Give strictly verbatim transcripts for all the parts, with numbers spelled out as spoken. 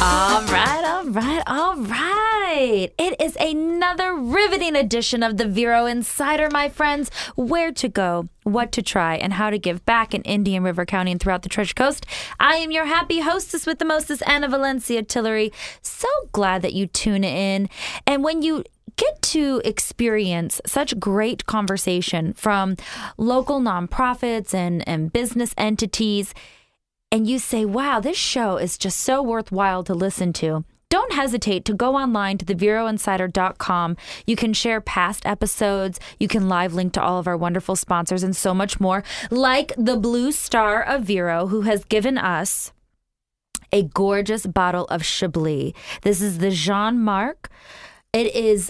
All right, all right, all right. It is another riveting edition of the Vero Insider, my friends. Where to go, what to try, and how to give back in Indian River County and throughout the Treasure Coast. I am your happy hostess with the mostest, Anna Valencia Tillery. So glad that you tune in. And when you get to experience such great conversation from local nonprofits and, and business entities, and you say, wow, this show is just so worthwhile to listen to, don't hesitate to go online to the vero insider dot com. You can share past episodes. You can live link to all of our wonderful sponsors and so much more, like the Blue Star of Vero, who has given us a gorgeous bottle of Chablis. This is the Jean Marc. It is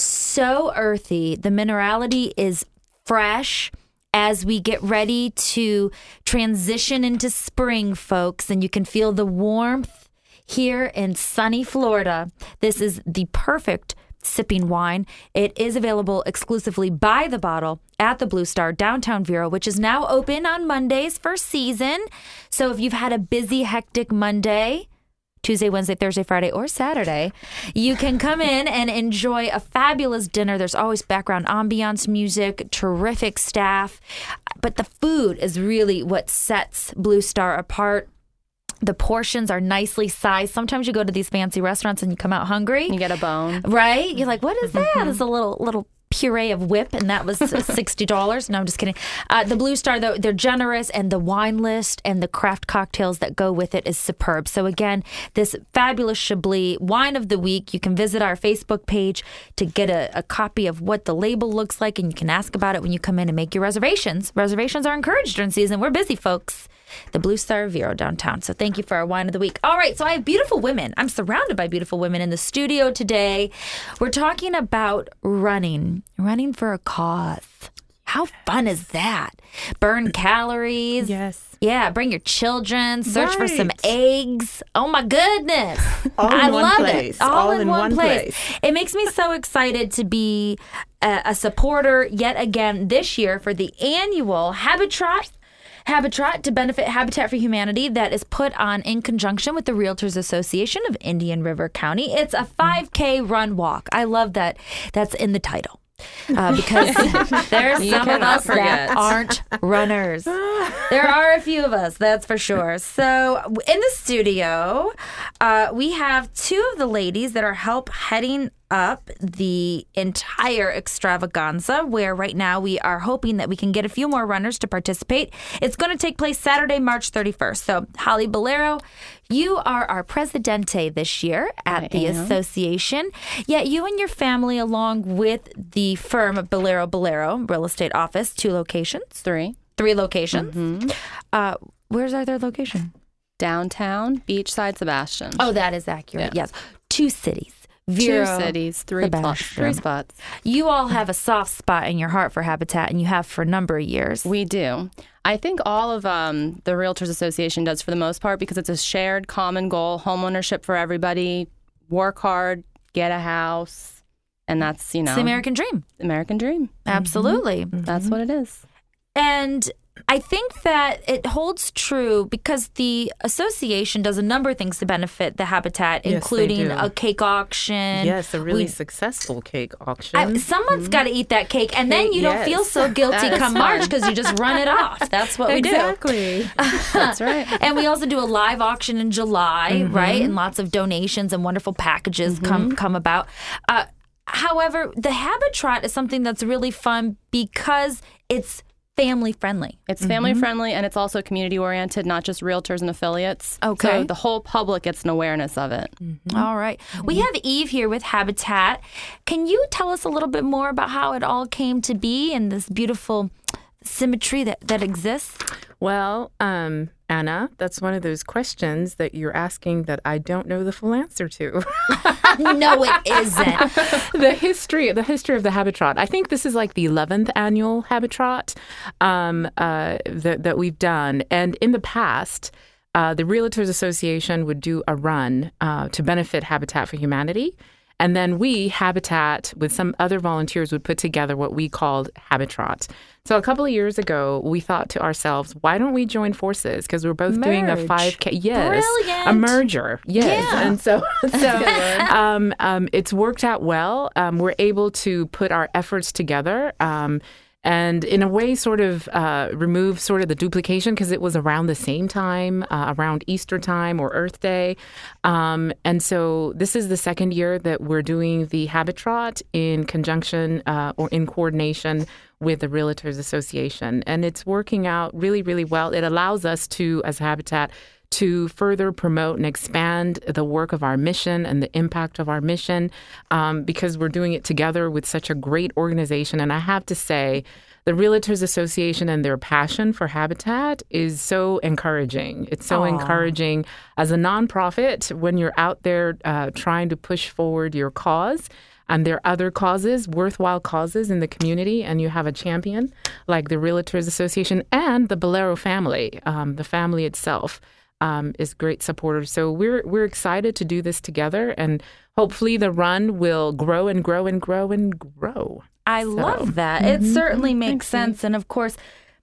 so earthy. The minerality is fresh as we get ready to transition into spring, folks, and you can feel the warmth here in sunny Florida. This is the perfect sipping wine. It is available exclusively by the bottle at the Blue Star downtown Vero, which is now open on Mondays for season. So if you've had a busy, hectic Monday, Tuesday, Wednesday, Thursday, Friday, or Saturday, you can come in and enjoy a fabulous dinner. There's always background ambiance music, terrific staff, but the food is really what sets Blue Star apart. The portions are nicely sized. Sometimes you go to these fancy restaurants and you come out hungry. You get a bone. Right? You're like, what is that? Mm-hmm. It's a little little puree of whip, and that was sixty dollars. No, I'm just kidding. Uh, the Blue Star, though, they're generous, and the wine list and the craft cocktails that go with it is superb. So again, this fabulous Chablis wine of the week. You can visit our Facebook page to get a, a copy of what the label looks like, and you can ask about it when you come in and make your reservations. Reservations are encouraged during season. We're busy, folks. The Blue Star of Vero downtown. So thank you for our wine of the week. All right, so I have beautiful women. I'm surrounded by beautiful women in the studio today. We're talking about running, running for a cause. How fun is that? Burn calories. Yes. Yeah, bring your children. Search right. for some eggs. Oh my goodness. All in I one love place. it. All, All in, in one, one place. place. It makes me so excited to be a, a supporter yet again this year for the annual Habitat Habitat to benefit Habitat for Humanity that is put on in conjunction with the Realtors Association of Indian River County. It's a five K run walk. I love that that's in the title. Uh, because there's You some of cannot us forget. that aren't runners. There are a few of us, that's for sure. So in the studio, uh, we have two of the ladies that are help heading up the entire extravaganza, where right now we are hoping that we can get a few more runners to participate. It's going to take place Saturday, March thirty-first. So Holly Bolero, you are our presidente this year at I the am. association. Yet you and your family, along with the firm Bolero Bolero Real Estate Office, two locations, Three. three locations. Mm-hmm. Uh, where's our third location? Downtown, Beachside, Sebastian. Oh, that is accurate. Yeah. Yes, two cities. Two Vero, cities, three spots. Sebastian. Three spots. You all have a soft spot in your heart for Habitat, and you have for a number of years. We do. I think all of um, the Realtors Association does for the most part, because it's a shared common goal, homeownership for everybody, work hard, get a house, and that's, you know. It's the American dream. American dream. Absolutely. Mm-hmm. That's what it is. And I think that it holds true because the association does a number of things to benefit the Habitat, Yes, including they do. a cake auction. Yes, a really We- successful cake auction. I, someone's got to eat that cake, and then Cake, you don't yes. feel so guilty That is come fun. March because you just run it off. That's what we do. exactly. That's right. And we also do a live auction in July, right? And lots of donations and wonderful packages come come about. Uh, however, the Habitat is something that's really fun because it's family friendly. It's family friendly, and it's also community oriented, not just realtors and affiliates. Okay. So the whole public gets an awareness of it. All right. We have Eve here with Habitat. Can you tell us a little bit more about how it all came to be and this beautiful symmetry that, that exists? Well, um, Anna, that's one of those questions that you're asking that I don't know the full answer to. No, it isn't. the history, the history of the Habitat. I think this is like the eleventh annual Habitat um, uh, that, that we've done. And in the past, uh, the Realtors Association would do a run uh, to benefit Habitat for Humanity. And then we, Habitat, with some other volunteers, would put together what we called Habitrot. So a couple of years ago, we thought to ourselves, why don't we join forces? Because we're both Merge. doing a five K. Yes. Brilliant. A merger. Yes. Yeah. And so, so um, um, it's worked out well. Um, we're able to put our efforts together. Um, And in a way, sort of uh, remove sort of the duplication because it was around the same time, uh, around Easter time or Earth Day. Um, and so this is the second year that we're doing the Habitrot in conjunction uh, or in coordination with the Realtors Association. And it's working out really, really well. It allows us to, as Habitat, to further promote and expand the work of our mission and the impact of our mission um, because we're doing it together with such a great organization. And I have to say, the Realtors Association and their passion for Habitat is so encouraging. It's so Aww. encouraging as a nonprofit when you're out there uh, trying to push forward your cause. And there are other causes, worthwhile causes in the community, and you have a champion like the Realtors Association and the Bolero family, um, the family itself. Um, is great supporters. So we're we're excited to do this together, and hopefully the run will grow and grow and grow and grow. I So, love that. mm-hmm. It certainly makes sense. And of course,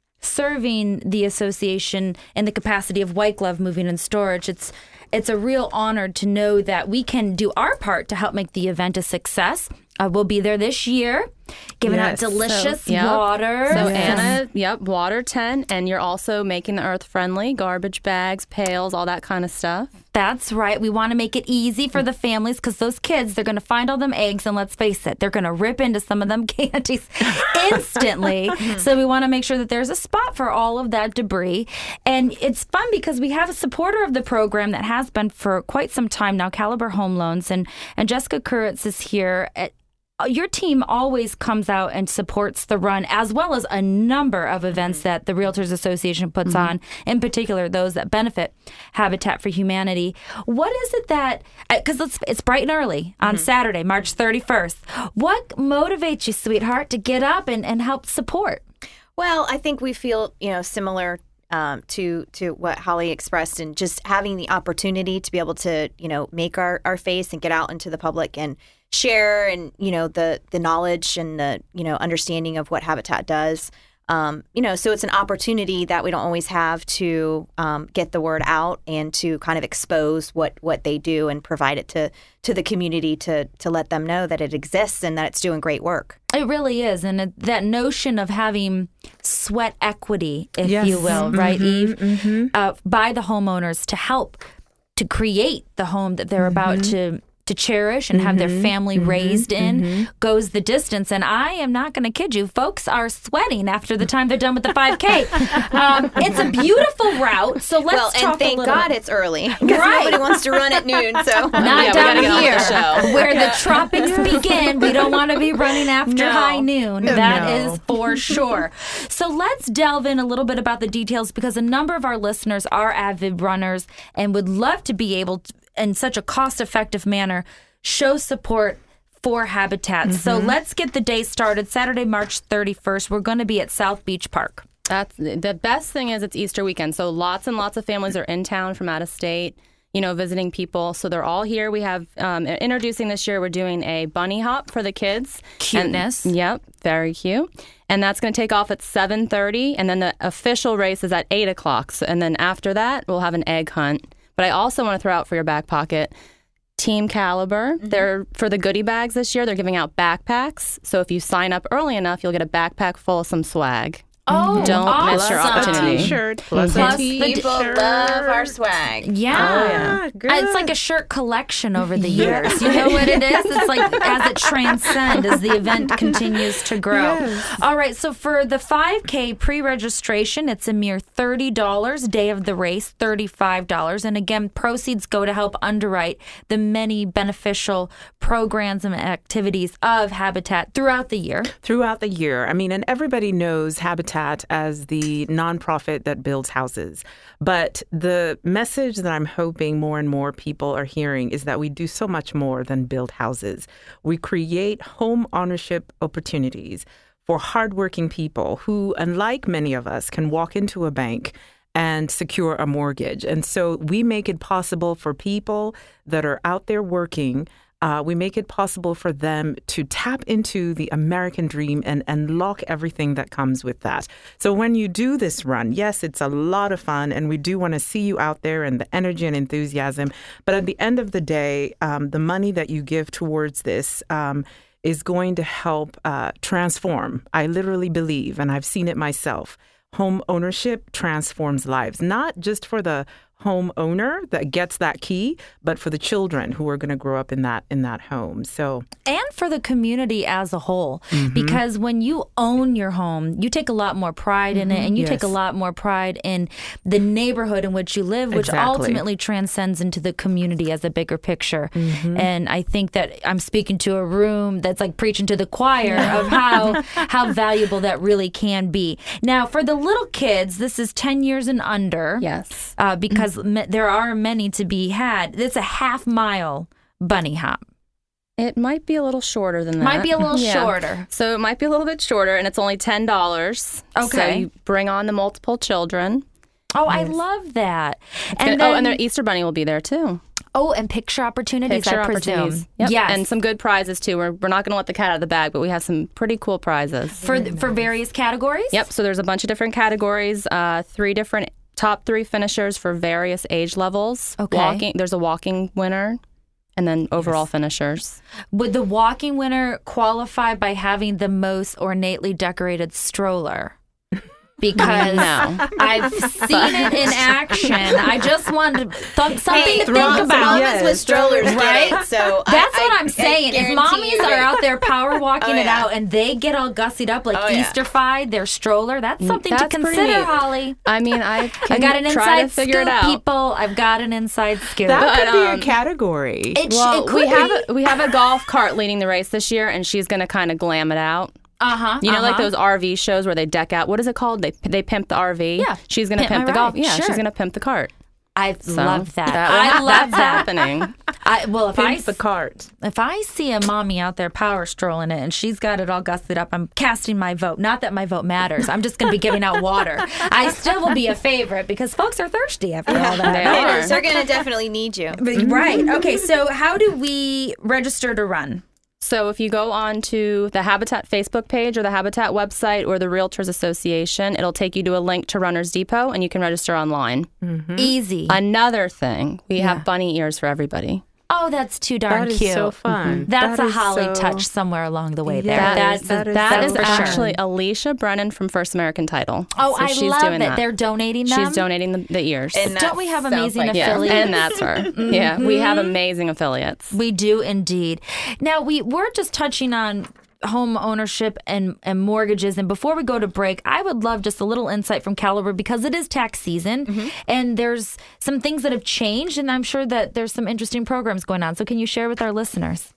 serving the association in the capacity of White Glove Moving and Storage, it's it's a real honor to know that we can do our part to help make the event a success. Uh, we'll be there this year, giving Yes. out delicious So, yep. water. So Yes. Anna, yep, water ten, and you're also making the earth friendly, garbage bags, pails, all that kind of stuff. That's right. We want to make it easy for the families because those kids, they're going to find all them eggs, and let's face it, they're going to rip into some of them candies instantly. So we want to make sure that there's a spot for all of that debris. And it's fun because we have a supporter of the program that has been for quite some time now, Caliber Home Loans, and, and Jessica Kuritz is here. At, your team always comes out and supports the run, as well as a number of events that the Realtors Association puts mm-hmm. on, in particular those that benefit Habitat for Humanity. What is it that, because it's, it's bright and early on mm-hmm. Saturday, March thirty-first. What motivates you, sweetheart, to get up and, and help support? Well, I think we feel, you know, similar um, to to what Holly expressed, and just having the opportunity to be able to, you know, make our, our face and get out into the public and share and, you know, the the knowledge and the, you know, understanding of what Habitat does. Um, you know, so it's an opportunity that we don't always have to um, get the word out and to kind of expose what, what they do and provide it to, to the community to to let them know that it exists and that it's doing great work. It really is. And it, that notion of having sweat equity, if Yes. you will, Mm-hmm, right, Eve, mm-hmm. uh, by the homeowners to help to create the home that they're Mm-hmm. about to to cherish and have their family mm-hmm, raised in mm-hmm. goes the distance. And I am not going to kid you, folks are sweating after the time they're done with the five K. um, it's a beautiful route. So let's well, talk and thank a little God bit. it's early because Right. nobody wants to run at noon. So Not Yeah, we down gotta get on here, with the show. where the tropics begin. We don't want to be running after No. high noon. That No. is for sure. So let's delve in a little bit about the details because a number of our listeners are avid runners and would love to be able to, in such a cost-effective manner, show support for Habitat. Mm-hmm. So let's get the day started. Saturday, March thirty-first, we're going to be at South Beach Park. That's the best thing is it's Easter weekend. So lots and lots of families are in town from out of state, you know, visiting people. So they're all here. We have um, introducing this year, we're doing a bunny hop for the kids. Cuteness. And, yep, very cute. And that's going to take off at seven thirty. And then the official race is at eight o'clock. So, and then after that, we'll have an egg hunt. But I also want to throw out for your back pocket, Team Caliber. Mm-hmm. They're for the goodie bags this year. They're giving out backpacks. So if you sign up early enough, you'll get a backpack full of some swag. Oh, Don't awesome. miss your opportunity. T-shirt plus Plus a the t-shirt. people love our swag. Yeah. Oh, yeah. Uh, It's like a shirt collection over the years. You know what it is? It's like as it transcends, as the event continues to grow. Yes. All right, so for the five K pre-registration, it's a mere thirty dollars. Day of the race, thirty-five dollars. And again, proceeds go to help underwrite the many beneficial programs and activities of Habitat throughout the year. Throughout the year. I mean, and everybody knows Habitat as the nonprofit that builds houses. But the message that I'm hoping more and more people are hearing is that we do so much more than build houses. We create home ownership opportunities for hardworking people who, unlike many of us, can walk into a bank and secure a mortgage. And so we make it possible for people that are out there working Uh, we make it possible for them to tap into the American dream and unlock everything that comes with that. So when you do this run, yes, it's a lot of fun, and we do want to see you out there and the energy and enthusiasm. But at the end of the day, um, the money that you give towards this um, is going to help uh, transform. I literally believe, and I've seen it myself, home ownership transforms lives, not just for the homeowner that gets that key, but for the children who are going to grow up in that in that home. So and for the community as a whole, mm-hmm. because when you own your home, you take a lot more pride in mm-hmm. it, and you yes. take a lot more pride in the neighborhood in which you live, which exactly. ultimately transcends into the community as a bigger picture. Mm-hmm. And I think that I'm speaking to a room that's like preaching to the choir of how how valuable that really can be. Now, for the little kids, this is ten years and under. Yes. Uh, because there are many to be had. It's a half mile bunny hop. It might be a little shorter than that. Might be a little Yeah. shorter. So it might be a little bit shorter, and it's only ten dollars. Okay. So you bring on the multiple children. Oh, I love that. And And oh, then, and the Easter Bunny will be there too. oh, and picture opportunities, Picture I presume. opportunities. Yep. Yes. And some good prizes too. We're, we're not going to let the cat out of the bag, but we have some pretty cool prizes. for for various categories? Yep. So there's a bunch of different categories, uh, three different top three finishers for various age levels. Okay. Walking, there's a walking winner, and then overall yes. finishers. Would the walking winner qualify by having the most ornately decorated stroller? Because no. I've seen it in action. I just wanted th- something Hey, to think mamas, about. mamas Yes. with strollers, right? So That's I, what I, I'm saying. I If guarantee mommies you are that- out there power walking Oh, it yeah. out and they get all gussied up like Oh, yeah. Easter-fied their stroller, that's something That's to pretty consider, neat. Holly. I mean, I can I got an try inside to figure scoop, it out. people. I've got an inside scoop. that But, could be um, a category. It, sh- Well, it could we be. have a, we have a golf cart leading the race this year, and she's going to kind of glam it out. Uh-huh. You know, uh-huh. like those R V shows where they deck out. What is it called? They they pimp the R V. Yeah. She's going to Pimp pimp, my the golf. ride. Yeah, Sure. she's going to pimp the cart. I So love that. that will I hap- love that's that. happening. I, well, if I, Pimp the cart. if I see a mommy out there power strolling it and she's got it all gussied up, I'm casting my vote. Not that my vote matters. I'm just going to be giving out water. I still will be a favorite because folks are thirsty after all that. They It are. is. They're going to definitely need you. But- Right. Okay. So how do we register to run? So if you go on to the Habitat Facebook page or the Habitat website or the Realtors Association, it'll take you to a link to Runners Depot, and you can register online. Easy. Another thing, we Yeah. have bunny ears for everybody. Oh, that's too darn That is cute. so fun. That's That a is Holly so- touch somewhere along the way there. Yes, that's that is That so is for sure. actually Alicia Brennan from First American Title. Oh, So I she's love doing it. that. They're donating them. She's donating the, the ears. And Don't we have that sounds amazing like- yeah, affiliates? and that's her. Yeah, we have amazing affiliates. We do indeed. Now we were just touching on home ownership and, and mortgages. And before we go to break, I would love just a little insight from Caliber because it is tax season Mm-hmm. and there's some things that have changed. And I'm sure that there's some interesting programs going on. So can you share with our listeners?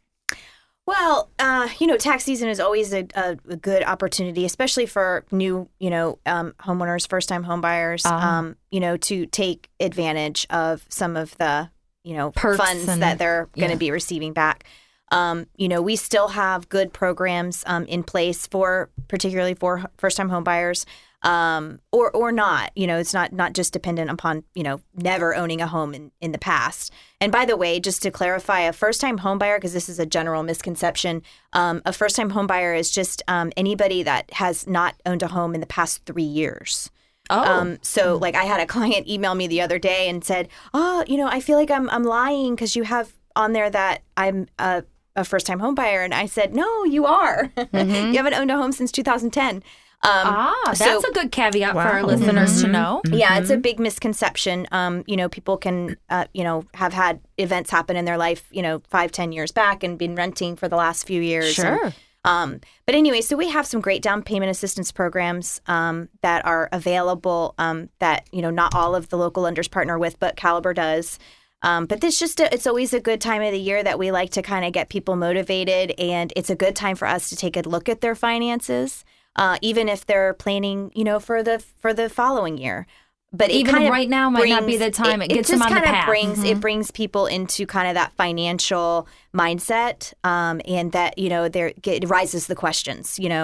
Well, uh, you know, tax season is always a, a, a good opportunity, especially for new, you know, um, homeowners, first-time home buyers, Uh-huh. um, you know, to take advantage of some of the, you know, Perks funds and- that they're going to yeah. be receiving back. Um, you know, we still have good programs um, in place for, particularly for first-time home buyers, um, or or not. You know, it's not not just dependent upon, you know, never owning a home in, in the past. And by the way, just to clarify, a first-time home buyer, because this is a general misconception, um, a first-time home buyer is just um, anybody that has not owned a home in the past three years. Oh, Um, so like I had a client email me the other day and said, oh, you know, I feel like I'm I'm lying because you have on there that I'm a, a first-time home buyer. And I said, no, you are. Mm-hmm. You haven't owned a home since two thousand ten. Um, ah, that's so- a good caveat for our Wow. listeners to know. Yeah, it's a big misconception. Um, you know, people can, uh, you know, have had events happen in their life, you know, five, ten years back and been renting for the last few years. and, Sure. um, but anyway, so we have some great down payment assistance programs um, that are available um, that, you know, not all of the local lenders partner with, but Caliber does. Um, but this just a, it's always a good time of the year that we like to kind of get people motivated, and it's a good time for us to take a look at their finances, uh, even if they're planning, you know, for the for the following year. But it Even kind of right now might not be the time. It gets them just on the kind of path. brings Mhm. it brings people into kind of that financial mindset, um, and that you know there it rises the questions. You know,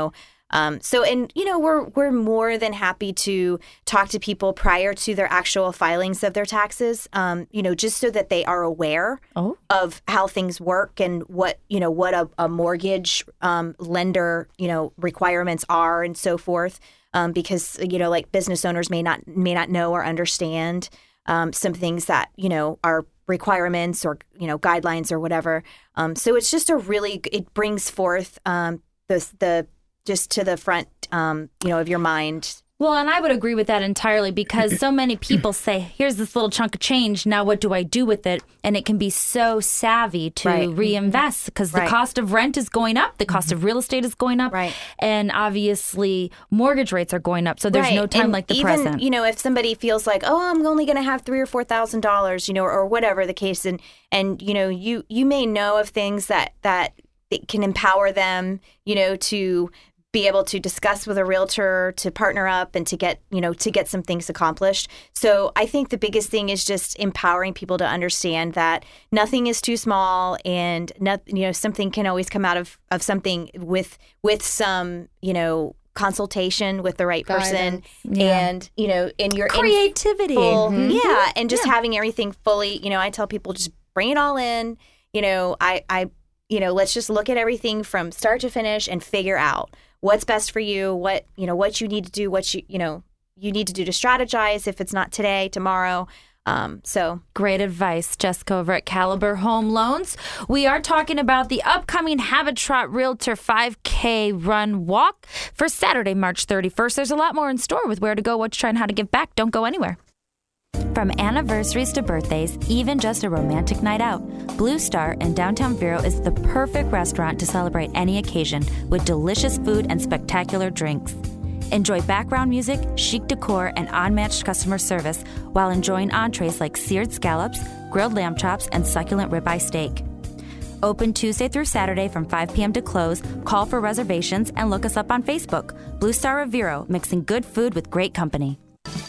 Um, so, and, you know, we're we're more than happy to talk to people prior to their actual filings of their taxes, um, you know, just so that they are aware Oh. of how things work and what, you know, what a, a mortgage um, lender, you know, requirements are and so forth. Um, because, you know, like business owners may not may not know or understand um, some things that, you know, are requirements or, you know, guidelines or whatever. Um, so it's just a really, it brings forth um, the, the, just to the front, um, you know, of your mind. Well, and I would agree with that entirely because so many people say, here's this little chunk of change. Now what do I do with it? And it can be so savvy to Right. reinvest because Right. the cost of rent is going up. The cost of real estate is going up. Right. And obviously mortgage rates are going up. So there's Right. no time And like the even, present. You know, if somebody feels like, oh, I'm only going to have three or four thousand dollars, you know, or whatever the case, and and you know, you you may know of things that that it can empower them, you know, to be able to discuss with a realtor, to partner up and to get, you know, to get some things accomplished. So I think the biggest thing is just empowering people to understand that nothing is too small and not, you know, something can always come out of, of something with, with some, you know, consultation with the right person Guidance. Yeah. and, you know, in your Creativity. full, Mhm. yeah. And just having everything fully, you know, I tell people just bring it all in, you know, I, I, you know, let's just look at everything from start to finish and figure out what's best for you, what, you know, what you need to do, what you, you know, you need to do to strategize if it's not today, tomorrow. Um, so Great advice, Jessica over at Caliber Home Loans. We are talking about the upcoming Habitat Realtor five K Run Walk for Saturday, March thirty-first. There's a lot more in store with where to go, what to try, and how to give back. Don't go anywhere. From anniversaries to birthdays, even just a romantic night out, Blue Star in downtown Vero is the perfect restaurant to celebrate any occasion with delicious food and spectacular drinks. Enjoy background music, chic decor, and unmatched customer service while enjoying entrees like seared scallops, grilled lamb chops, and succulent ribeye steak. Open Tuesday through Saturday from five p.m. to close. Call for reservations and look us up on Facebook. Blue Star of Vero, mixing good food with great company.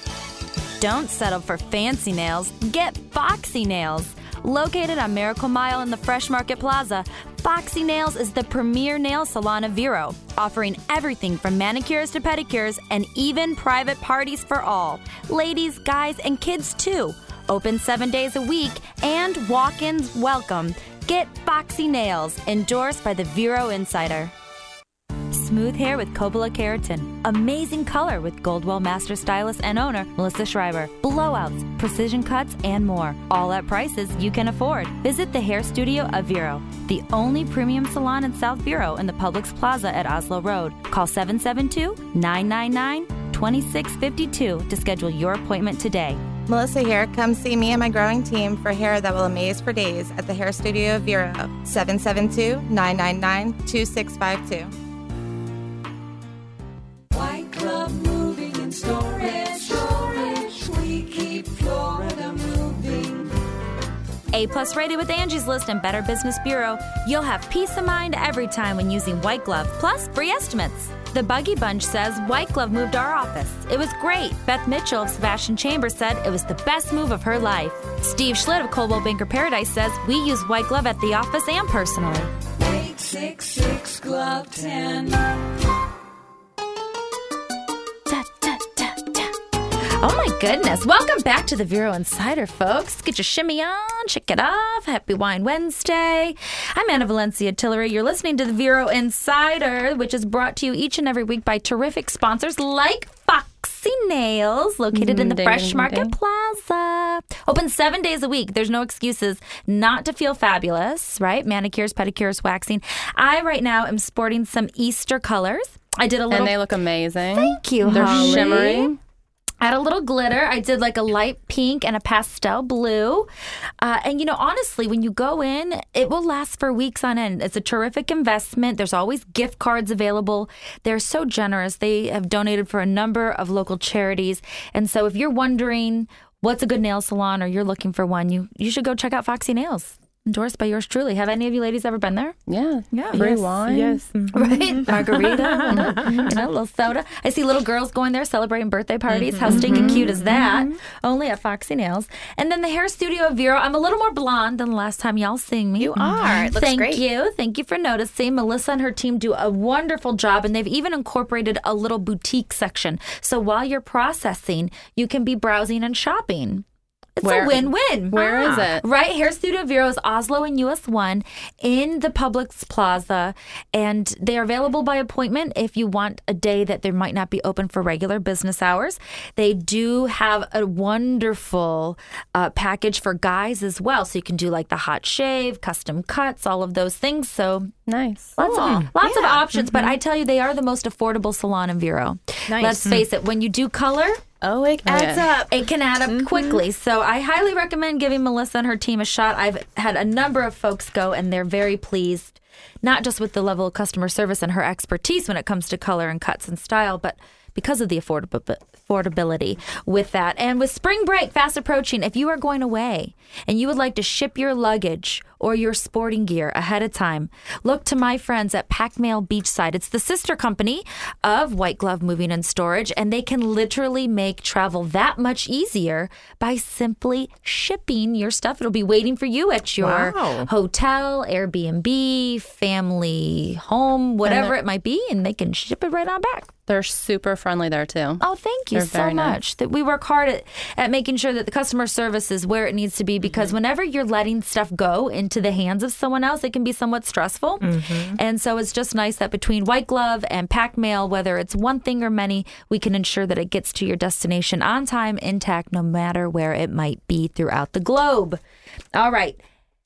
Don't settle for fancy nails. Get Foxy Nails. Located on Miracle Mile in the Fresh Market Plaza, Foxy Nails is the premier nail salon of Vero, offering everything from manicures to pedicures and even private parties for all. Ladies, guys, and kids too. Open seven days a week and walk-ins welcome. Get Foxy Nails, endorsed by the Vero Insider. Smooth hair with Coppola Keratin. Amazing color with Goldwell Master Stylist and owner Melissa Schreiber. Blowouts, precision cuts, and more. All at prices you can afford. Visit the Hair Studio of Vero, the only premium salon in South Vero in the Publix Plaza at Oslo Road. Call seven seven two, nine nine nine, two six five two to schedule your appointment today. Melissa here. Come see me and my growing team for hair that will amaze for days at the Hair Studio of Vero. seven seven two, nine nine nine, two six five two. White Glove Moving and Storage. Storage. We keep Florida moving. A-plus rated with Angie's List and Better Business Bureau. You'll have peace of mind every time when using White Glove, plus free estimates. The Buggy Bunch says White Glove moved our office. It was great. Beth Mitchell of Sebastian Chambers said it was the best move of her life. Steve Schlitt of Coldwell Banker Paradise says we use White Glove at the office and personally. eight six six Glove ten. Da, da, da, da. Oh my goodness. Welcome back to the Vero Insider, folks. Get your shimmy on, check it off. Happy Wine Wednesday. I'm Anna Valencia Tillery. You're listening to the Vero Insider, which is brought to you each and every week by terrific sponsors like Foxy Nails, located in the Ding, Fresh ding, Market ding. Plaza. Open seven days a week. There's no excuses not to feel fabulous, right? Manicures, pedicures, waxing. I right now am sporting some Easter colors. I did a little. And they look amazing. Thank you, They're Holly. shimmery. Add a little glitter. I did like a light pink and a pastel blue. Uh, and, you know, honestly, when you go in, it will last for weeks on end. It's a terrific investment. There's always gift cards available. They're so generous. They have donated for a number of local charities. And so if you're wondering what's a good nail salon or you're looking for one, you, you should go check out Foxy Nails. endorsed by yours truly. Have any of you ladies ever been there? Yeah. Yeah. Free Yes, wine. Yes. Right? Margarita, and a, you know, a little soda. I see little girls going there celebrating birthday parties. How stinking cute is that? Only at Foxy Nails. And then the hair studio of Vero. I'm a little more blonde than the last time y'all seen me. You are. It looks Thank great. you. Thank you for noticing. Melissa and her team do a wonderful job, and they've even incorporated a little boutique section. So while you're processing, you can be browsing and shopping. It's Where- a win-win. Where is it? Right, Hair Studio Vero is Oslo and U S one in the Publix Plaza, and they are available by appointment if you want a day that they might not be open for regular business hours. They do have a wonderful uh, package for guys as well, so you can do like the hot shave, custom cuts, all of those things. So Nice. lots of lots of Yeah. options, but I tell you, they are the most affordable salon in Vero. Nice. Let's face it, when you do color, Oh, it adds yeah. up. it can add up quickly. So I highly recommend giving Melissa and her team a shot. I've had a number of folks go, and they're very pleased, not just with the level of customer service and her expertise when it comes to color and cuts and style, but because of the affordab- affordability with that. And with spring break fast approaching, if you are going away and you would like to ship your luggage or your sporting gear ahead of time, look to my friends at Pack Mail Beachside. It's the sister company of White Glove Moving and Storage, and they can literally make travel that much easier by simply shipping your stuff. It'll be waiting for you at your Wow. hotel, Airbnb, family, home, whatever it might be, and they can ship it right on back. They're super friendly there too. Oh, thank you They're so very nice. much. That we work hard at, at making sure that the customer service is where it needs to be, because whenever you're letting stuff go into the hands of someone else, it can be somewhat stressful. And so it's just nice that between White Glove and Pack Mail, whether it's one thing or many, we can ensure that it gets to your destination on time, intact, no matter where it might be throughout the globe. All right.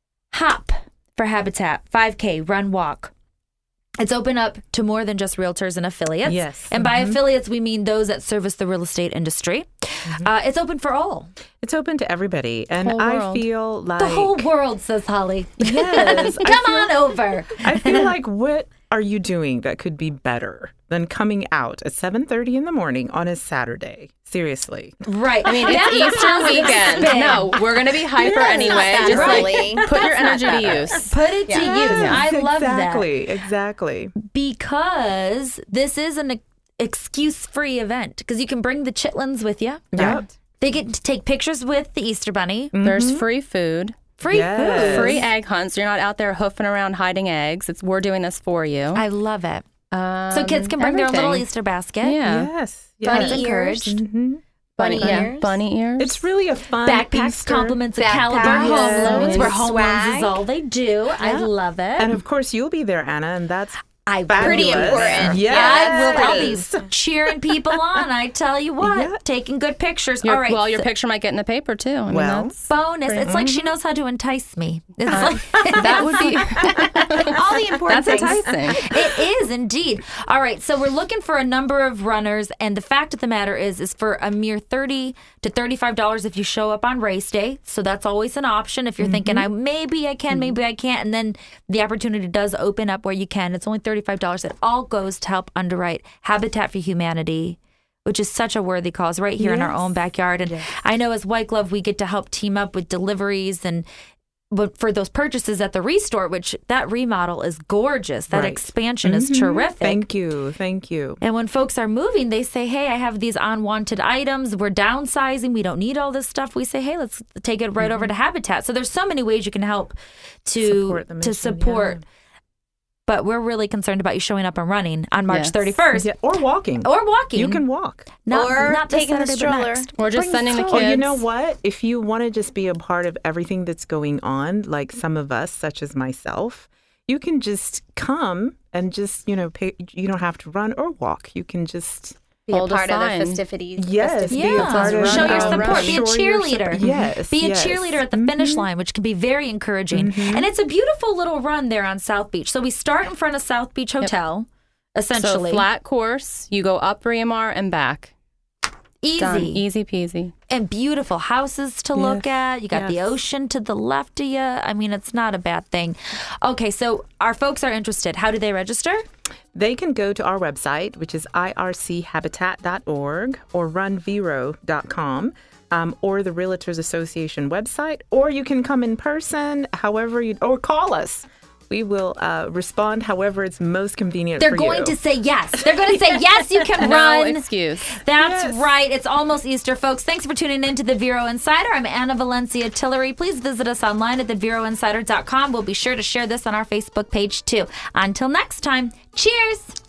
HOP for Habitat, five K, run, walk. It's open up to more than just realtors and affiliates. Yes. And by affiliates, we mean those that service the real estate industry. Uh, it's open for all. It's open to everybody. And Whole I world. feel like The whole world, says Holly. Yes. I Come feel- on over. I feel like what are you doing that could be better than coming out at seven thirty in the morning on a Saturday? Seriously. Right. I mean, That's a it's Easter positive weekend. spin. No, we're going to be hyper That's anyway. not that Just early. like put your energy to use. Put it to use. I love that. Exactly. Exactly. Because this is an excuse-free event, because you can bring the chitlins with you. Yep. They get to take pictures with the Easter Bunny. There's free food, Free Yes. food. free egg hunts. You're not out there hoofing around hiding eggs. It's we're doing this for you. I love it. Um, So kids can bring their little everything. Easter basket. Yeah. Yes. Bunny yes. ears. encouraged. Mhm. Bunny yeah. ears. Bunny ears. It's really a fun Backpacks, Easter. compliments of Backpacks. Caliber Home Yes. Loans, where home loans is Swag. all they do. I love it. And of course, you'll be there, Anna, and that's I Pretty fabulous. important. Yes. I will. I'll be cheering people on. I tell you what, Yeah. taking good pictures. Your, all right, well, your so- picture might get in the paper too. I mean, Well. that's, bonus. It's like she knows how to entice me. It's Uh, like, that would be All the important that's things. enticing. it is indeed. All right, so we're looking for a number of runners, and the fact of the matter is, is for a mere thirty to thirty-five dollars if you show up on race day. So that's always an option if you're thinking, I maybe I can, maybe I can't, and then the opportunity does open up where you can. It's only thirty-five dollars. It all goes to help underwrite Habitat for Humanity, which is such a worthy cause right here in our Yes. own backyard. And I know as White Glove, we get to help team up with deliveries and but for those purchases at the Restore, which that remodel is gorgeous. That Right. expansion is Mhm. terrific. Thank you. Thank you. And when folks are moving, they say, hey, I have these unwanted items. We're downsizing. We don't need all this stuff. We say, hey, let's take it right over to Habitat. So there's so many ways you can help to Support the to mission, support. yeah. But we're really concerned about you showing up and running on March Yes. thirty-first. Yeah, or walking. Or walking. You can walk. Not, Or not this taking the Saturday, but stroller. next. Or just sending the kids. Oh, you know what? If you want to just be a part of everything that's going on, like some of us, such as myself, you can just come and just, you know, pay, you don't have to run or walk. You can just, Be Hold a a part of the sign. festivities. yes, festivities. be a part of Show your uh, support. Be a show your cheerleader. sup- Yes. Be a yes. cheerleader at the finish line, which can be very encouraging. And it's a beautiful little run there on South Beach. So we start in front of South Beach Hotel, essentially. So flat course, you go up Briamar and back. Easy. Done. Easy peasy. And beautiful houses to look Yes. at. You got the Yes. ocean to the left of you. I mean, it's not a bad thing. Okay, so our folks are interested. How do they register? They can go to our website, which is I R C habitat dot org or run vero dot com. Um, or the Realtors Association website, or you can come in person, however you, or call us. We will uh, respond however it's most convenient They're for going you. to say yes. They're going to say yes, you can No run. excuse. That's Yes. right. It's almost Easter, folks. Thanks for tuning in to the Vero Insider. I'm Anna Valencia Tillery. Please visit us online at the vero insider dot com. We'll be sure to share this on our Facebook page, too. Until next time, cheers.